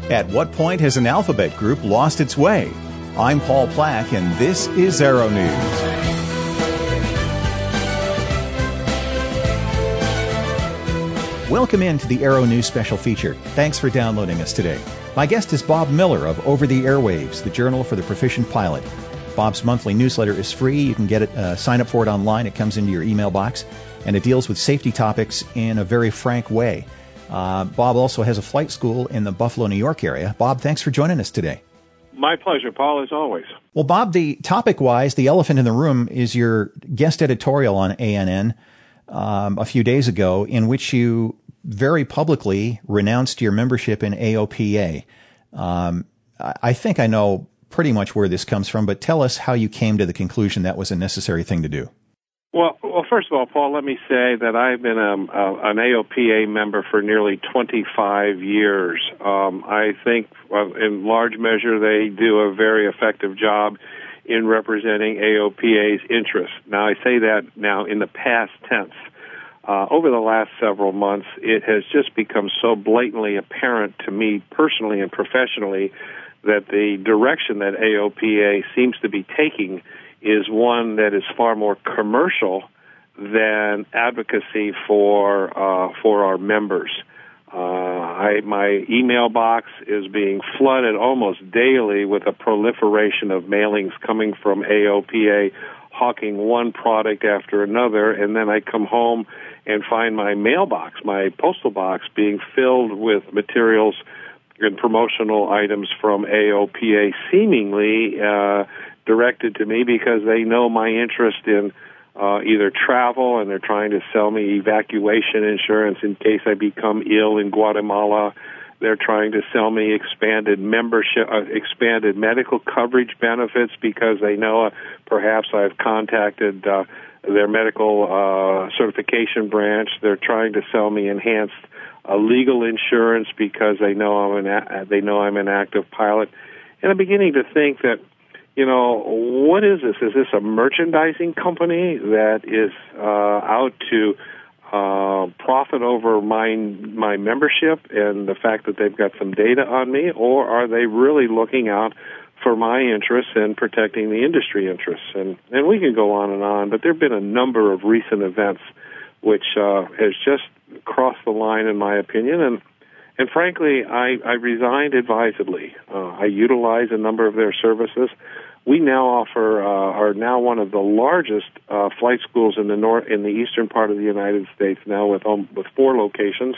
At what point has an alphabet group lost its way? I'm Paul Plack, and this is Aero News. Welcome into the Aero News special feature. Thanks for downloading us today. My guest is Bob Miller of Over the Airwaves, the journal for the proficient pilot. Bob's monthly newsletter is free. You can get it, sign up for it online. It comes into your email box, and it deals with safety topics in a very frank way. Bob also has a flight school in the Buffalo, New York area. Bob, thanks for joining us today. My pleasure, Paul, as always. Well, Bob, the topic-wise, the elephant in the room is your guest editorial on ANN a few days ago, in which you very publicly renounced your membership in AOPA. I think I know pretty much where this comes from, but tell us how you came to the conclusion that was a necessary thing to do. Well, first of all, Paul, let me say that I've been an AOPA member for nearly 25 years. I think in large measure they do a very effective job in representing AOPA's interests. Now, I say that now in the past tense. Over the last several months, it has just become so blatantly apparent to me personally and professionally that the direction that AOPA seems to be taking is one that is far more commercial than advocacy for our members. My email box is being flooded almost daily with a proliferation of mailings coming from AOPA, hawking one product after another, and then I come home and find my mailbox, my postal box, being filled with materials and promotional items from AOPA, seemingly directed to me because they know my interest in either travel, and they're trying to sell me evacuation insurance in case I become ill in Guatemala. They're trying to sell me expanded medical coverage benefits because they know perhaps I've contacted their medical certification branch. They're trying to sell me enhanced legal insurance because they know I'm an active pilot. And I'm beginning to think that, what is this? Is this a merchandising company that is out to profit over my membership and the fact that they've got some data on me, or are they really looking out for my interests and protecting the industry interests? And we can go on, but there have been a number of recent events which has just crossed the line, in my opinion, and frankly, I resigned advisedly. I utilize a number of their services. We now are now one of the largest flight schools in the eastern part of the United States now with 4 locations.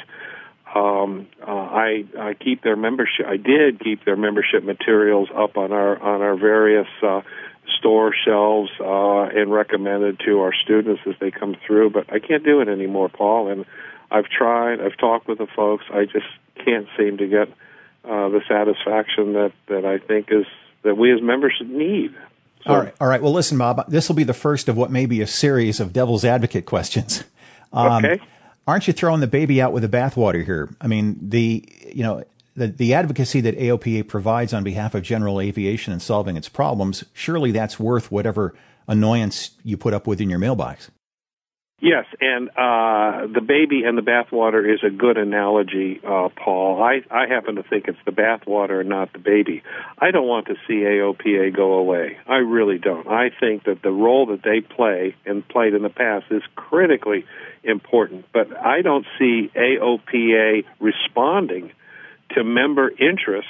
I keep their membership. I did keep their membership materials up on our various store shelves and recommended to our students as they come through. But I can't do it anymore, Paul. And I've tried. I've talked with the folks. I just can't seem to get the satisfaction that I think is that we as members need. So, All right. Well, listen, Bob, this will be the first of what may be a series of devil's advocate questions. Okay. Aren't you throwing the baby out with the bathwater here? I mean, the advocacy that AOPA provides on behalf of general aviation and solving its problems, surely that's worth whatever annoyance you put up with in your mailbox. Yes, and the baby and the bathwater is a good analogy, Paul. I happen to think it's the bathwater and not the baby. I don't want to see AOPA go away. I really don't. I think that the role that they play and played in the past is critically important, but I don't see AOPA responding to member interests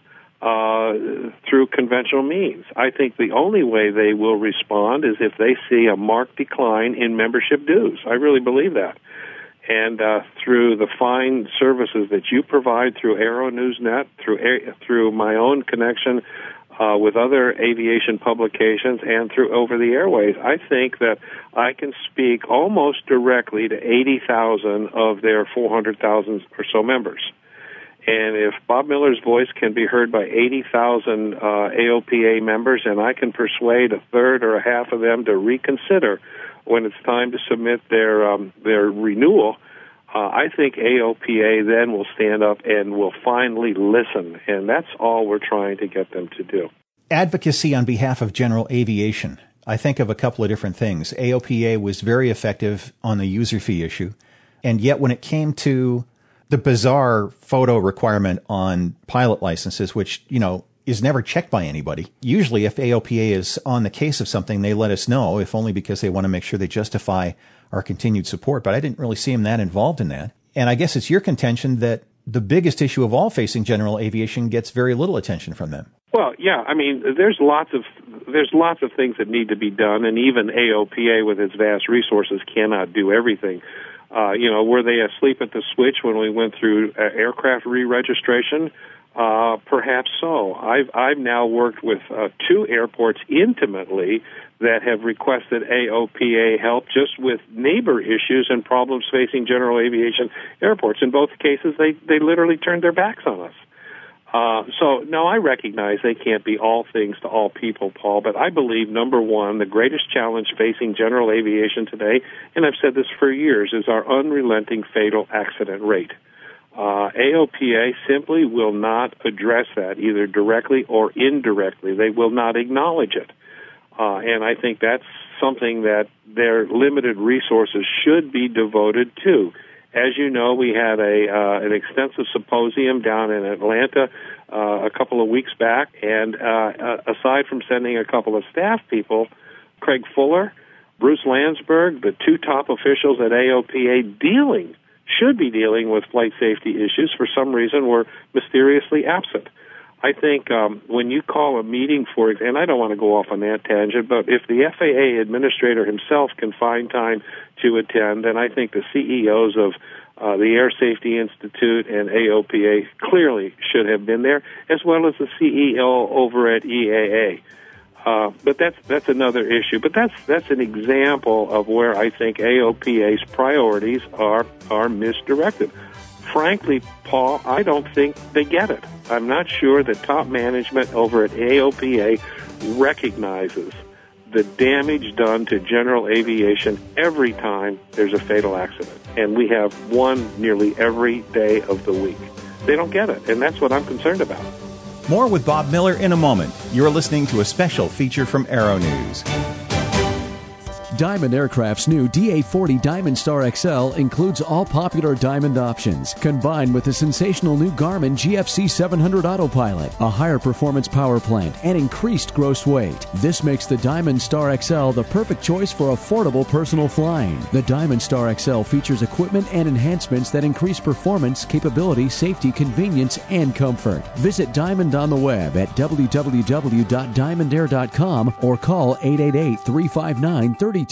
through conventional means. I think the only way they will respond is if they see a marked decline in membership dues. I really believe that. And through the fine services that you provide through Aero Newsnet, through my own connection with other aviation publications, and through Over the Airways, I think that I can speak almost directly to 80,000 of their 400,000 or so members. And if Bob Miller's voice can be heard by 80,000 AOPA members, and I can persuade a third or a half of them to reconsider when it's time to submit their renewal, I think AOPA then will stand up and will finally listen. And that's all we're trying to get them to do. Advocacy on behalf of general aviation. I think of a couple of different things. AOPA was very effective on the user fee issue. And yet when it came to the bizarre photo requirement on pilot licenses, which, is never checked by anybody. Usually if AOPA is on the case of something, they let us know, if only because they want to make sure they justify our continued support. But I didn't really see them that involved in that. And I guess it's your contention that the biggest issue of all facing general aviation gets very little attention from them. Well, yeah, I mean, there's lots of things that need to be done, and even AOPA with its vast resources cannot do everything. Were they asleep at the switch when we went through aircraft re-registration? Perhaps so. I've now worked with 2 airports intimately that have requested AOPA help just with neighbor issues and problems facing general aviation airports. In both cases, they literally turned their backs on us. No, I recognize they can't be all things to all people, Paul, but I believe, number one, the greatest challenge facing general aviation today, and I've said this for years, is our unrelenting fatal accident rate. AOPA simply will not address that, either directly or indirectly. They will not acknowledge it. And I think that's something that their limited resources should be devoted to. As you know, we had an extensive symposium down in Atlanta a couple of weeks back, and aside from sending a couple of staff people, Craig Fuller, Bruce Landsberg, the 2 top officials at AOPA should be dealing with flight safety issues, for some reason were mysteriously absent. I think when you call a meeting for it, and I don't want to go off on that tangent, but if the FAA administrator himself can find time to attend, then I think the CEOs of the Air Safety Institute and AOPA clearly should have been there, as well as the CEO over at EAA. But that's another issue. But that's an example of where I think AOPA's priorities are misdirected. Frankly, Paul, I don't think they get it. I'm not sure that top management over at AOPA recognizes the damage done to general aviation every time there's a fatal accident. And we have one nearly every day of the week. They don't get it, and that's what I'm concerned about. More with Bob Miller in a moment. You're listening to a special feature from Aero News. Diamond Aircraft's new DA-40 Diamond Star XL includes all popular Diamond options, combined with the sensational new Garmin GFC 700 Autopilot, a higher performance power plant, and increased gross weight. This makes the Diamond Star XL the perfect choice for affordable personal flying. The Diamond Star XL features equipment and enhancements that increase performance, capability, safety, convenience, and comfort. Visit Diamond on the web at www.diamondair.com or call 888-359-3220.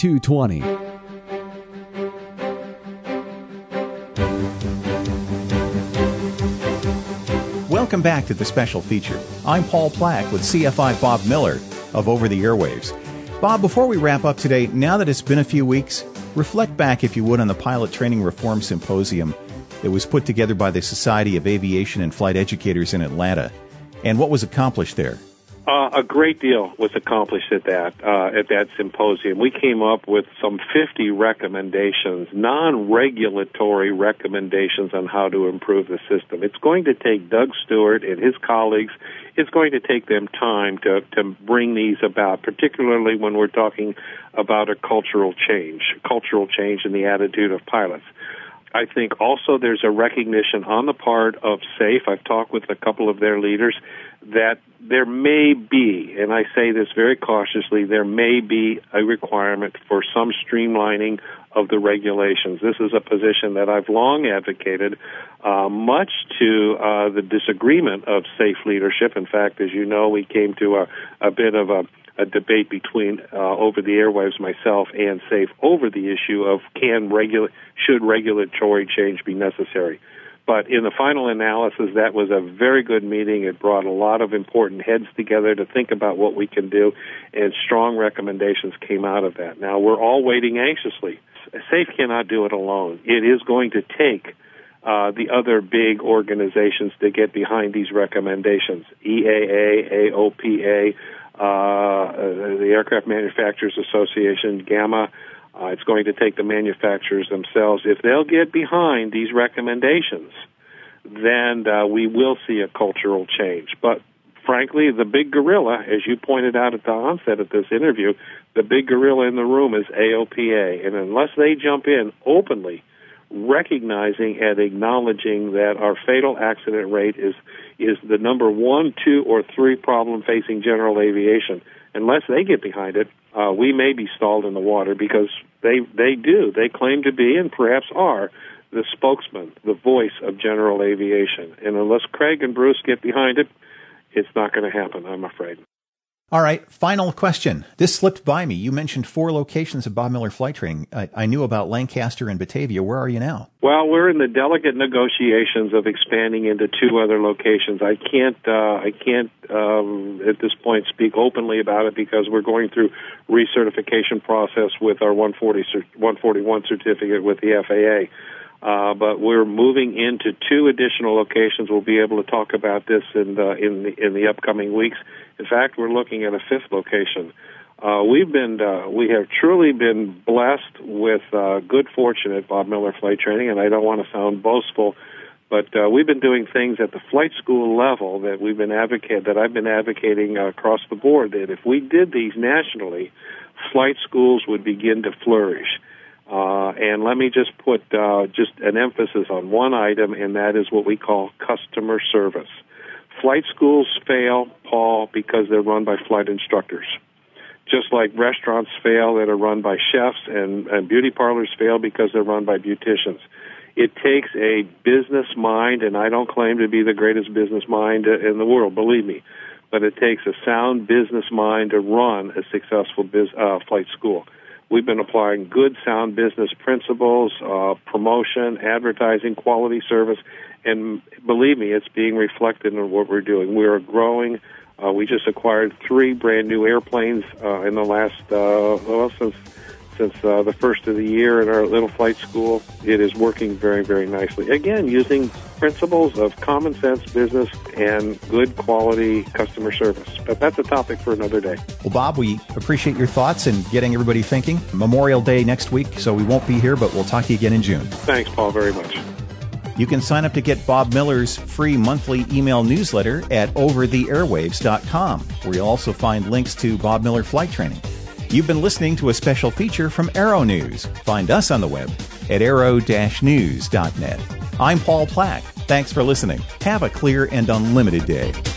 Welcome back to the special feature. I'm Paul Plack with CFI Bob Miller of Over the Airwaves. Bob, before we wrap up today, now that it's been a few weeks, reflect back, if you would, on the Pilot Training Reform Symposium that was put together by the Society of Aviation and Flight Educators in Atlanta, and what was accomplished there. A great deal was accomplished at that symposium. We came up with some 50 recommendations, non-regulatory recommendations on how to improve the system. It's going to take Doug Stewart and his colleagues, it's going to take them time to bring these about, particularly when we're talking about a cultural change in the attitude of pilots. I think also there's a recognition on the part of SAFE, I've talked with a couple of their leaders, that there may be, and I say this very cautiously, there may be a requirement for some streamlining of the regulations. This is a position that I've long advocated, much to the disagreement of SAFE leadership. In fact, as you know, we came to a bit of a debate between Over the Airwaves, myself, and SAFE over the issue of should regulatory change be necessary. But in the final analysis, that was a very good meeting. It brought a lot of important heads together to think about what we can do, and strong recommendations came out of that. Now, we're all waiting anxiously. SAFE cannot do it alone. It is going to take the other big organizations to get behind these recommendations, EAA, AOPA, the Aircraft Manufacturers Association, GAMA. It's going to take the manufacturers themselves. If they'll get behind these recommendations, then we will see a cultural change. But frankly, the big gorilla, as you pointed out at the onset of this interview, the big gorilla in the room is AOPA. And unless they jump in openly, recognizing and acknowledging that our fatal accident rate is the number 1, 2, or 3 problem facing general aviation. Unless they get behind it, we may be stalled in the water, because they claim to be, and perhaps are, the spokesman, the voice of general aviation. And unless Craig and Bruce get behind it, it's not going to happen, I'm afraid. All right, final question. This slipped by me. You mentioned 4 locations of Bob Miller Flight Training. I knew about Lancaster and Batavia. Where are you now? Well, we're in the delicate negotiations of expanding into 2 other locations. I can't at this point speak openly about it, because we're going through recertification process with our 141 certificate with the FAA. But we're moving into 2 additional locations. We'll be able to talk about this in the upcoming weeks. In fact, we're looking at a 5th location. We have truly been blessed with good fortune at Bob Miller Flight Training, and I don't want to sound boastful, but we've been doing things at the flight school level that I've been advocating across the board, that if we did these nationally, flight schools would begin to flourish. And let me just put just an emphasis on one item, and that is what we call customer service. Flight schools fail, Paul, because they're run by flight instructors. Just like restaurants fail that are run by chefs, and beauty parlors fail because they're run by beauticians. It takes a business mind, and I don't claim to be the greatest business mind in the world, believe me, but it takes a sound business mind to run a successful flight school. We've been applying good, sound business principles, promotion, advertising, quality service, and believe me, it's being reflected in what we're doing. We are growing. We just acquired 3 brand new airplanes in the last, since the first of the year in our little flight school. It is working very, very nicely. Again, using principles of common sense business and good quality customer service. But that's a topic for another day. Well, Bob, we appreciate your thoughts and getting everybody thinking. Memorial Day next week, so we won't be here, but we'll talk to you again in June. Thanks, Paul, very much. You can sign up to get Bob Miller's free monthly email newsletter at overtheairwaves.com, where you'll also find links to Bob Miller Flight Training. You've been listening to a special feature from Aero News. Find us on the web at aero-news.net. I'm Paul Plack. Thanks for listening. Have a clear and unlimited day.